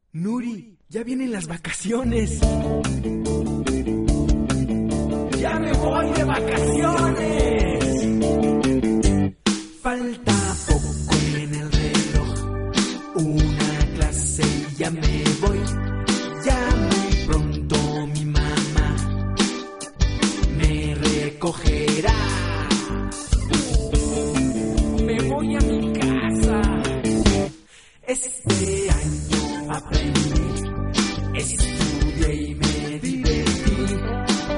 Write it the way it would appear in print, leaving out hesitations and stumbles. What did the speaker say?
Nuri, ya vienen las vacaciones. ¡Ya me voy de vacaciones! Falta poco en el reloj, una clase y ya me voy. Ya muy pronto mi mamá me recogerá. Me voy a mi casa.